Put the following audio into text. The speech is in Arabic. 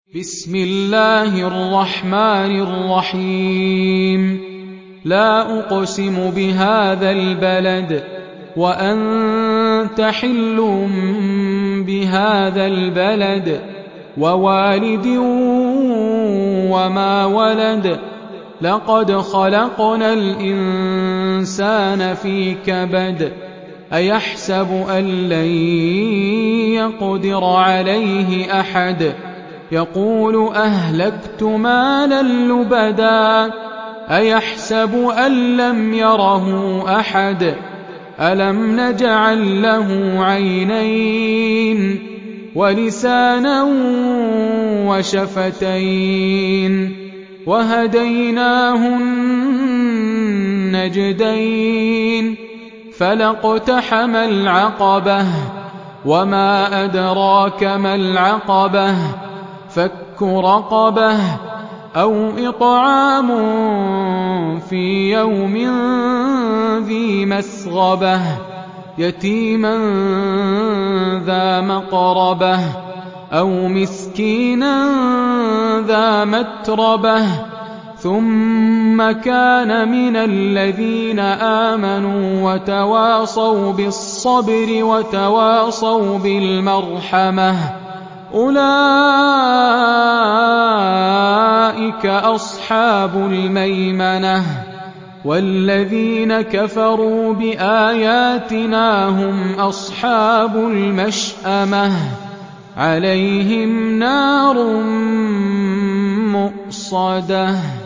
بسم الله الرحمن الرحيم لا أقسم بهذا البلد وأنت حل بهذا البلد ووالد وما ولد لقد خلقنا الإنسان في كبد أيحسب أن لن يقدر عليه أحد يقول أهلكت مالا لبدا أيحسب أن لم يره أحد ألم نجعل له عينين ولسانا وشفتين وهديناه النجدين فلاقتحم العقبة وما أدراك ما العقبة فك رقبة أو إطعام في يوم ذي مسغبة يتيما ذا مقربة أو مسكينا ذا متربة ثم كان من الذين آمنوا وتواصوا بالصبر وتواصوا بالمرحمة أولئك أصحاب الميمنة والذين كفروا بآياتنا هم أصحاب المشأمة عليهم نار مؤصدة